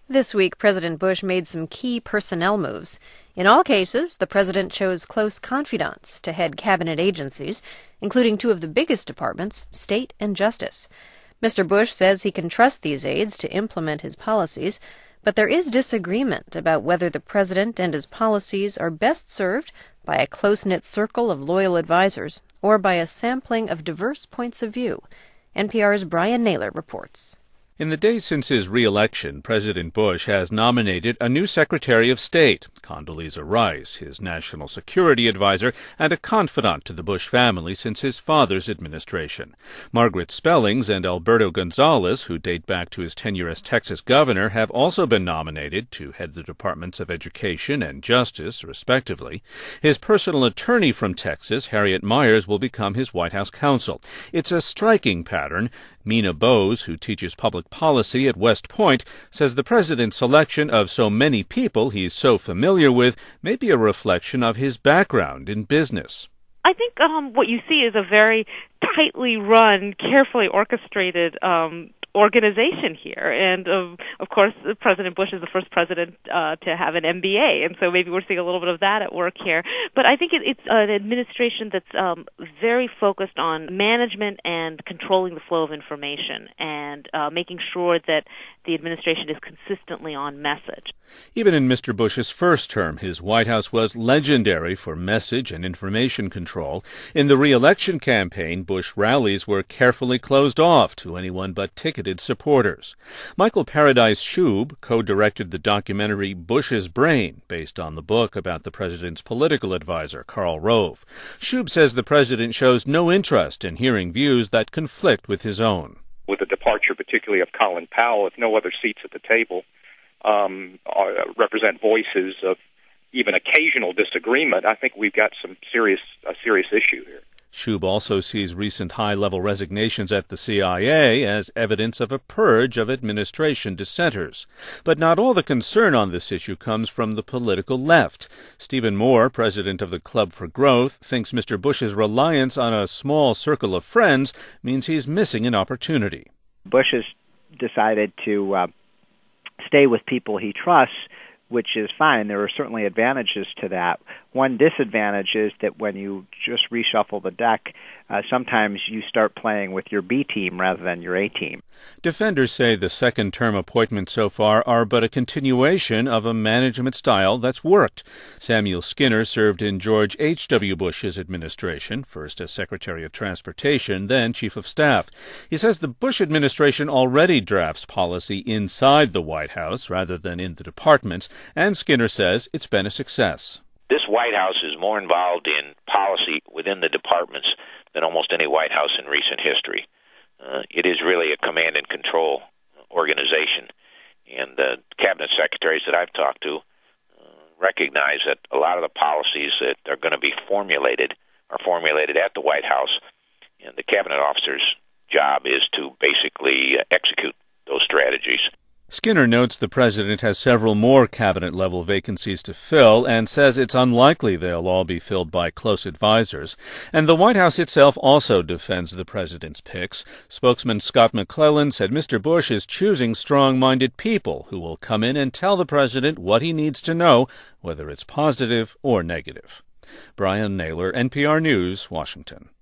This week, President Bush made some key personnel moves. In all cases, the president chose close confidants to head cabinet agencies, including two of the biggest departments, State and Justice. Mr. Bush says he can trust these aides to implement his policies, but there is disagreement about whether the president and his policies are best served by a close-knit circle of loyal advisers or by a sampling of diverse points of view. NPR's Brian Naylor reports. In the days since his re-election, President Bush has nominated a new Secretary of State, Condoleezza Rice, his national security advisor, and a confidant to the Bush family since his father's administration. Margaret Spellings and Alberto Gonzales, who date back to his tenure as Texas governor, have also been nominated to head the Departments of Education and Justice, respectively. His personal attorney from Texas, Harriet Miers, will become his White House counsel. It's a striking pattern. Mina Bose, who teaches public policy at West Point, says the president's selection of so many people he's so familiar with may be a reflection of his background in business. I think what you see is a very tightly run, carefully orchestrated organization here. And, of course, President Bush is the first president to have an MBA, and so maybe we're seeing a little bit of that at work here. But I think it's an administration that's very focused on management and controlling the flow of information and making sure that the administration is consistently on message. Even in Mr. Bush's first term, his White House was legendary for message and information control. In the re-election campaign, Bush rallies were carefully closed off to anyone but ticketed supporters. Michael Paradise Shube co-directed the documentary Bush's Brain, based on the book about the president's political advisor, Karl Rove. Shube says the president shows no interest in hearing views that conflict with his own. With the departure particularly of Colin Powell, if no other seats at the table represent voices of even occasional disagreement, I think we've got a serious issue here. Shube also sees recent high-level resignations at the CIA as evidence of a purge of administration dissenters. But not all the concern on this issue comes from the political left. Stephen Moore, president of the Club for Growth, thinks Mr. Bush's reliance on a small circle of friends means he's missing an opportunity. Bush has decided to stay with people he trusts, which is fine. There are certainly advantages to that. One disadvantage is that when you just reshuffle the deck, sometimes you start playing with your B team rather than your A team. Defenders say the second-term appointments so far are but a continuation of a management style that's worked. Samuel Skinner served in George H.W. Bush's administration, first as Secretary of Transportation, then Chief of Staff. He says the Bush administration already drafts policy inside the White House rather than in the departments, and Skinner says it's been a success. This White House is more involved in policy within the departments than almost any White House in recent history. It is really a command and control organization, and the cabinet secretaries that I've talked to recognize that a lot of the policies that are going to be formulated are formulated at the White House, and the cabinet officer's job is to basically execute those strategies. Skinner notes the president has several more cabinet-level vacancies to fill and says it's unlikely they'll all be filled by close advisers. And the White House itself also defends the president's picks. Spokesman Scott McClellan said Mr. Bush is choosing strong-minded people who will come in and tell the president what he needs to know, whether it's positive or negative. Brian Naylor, NPR News, Washington.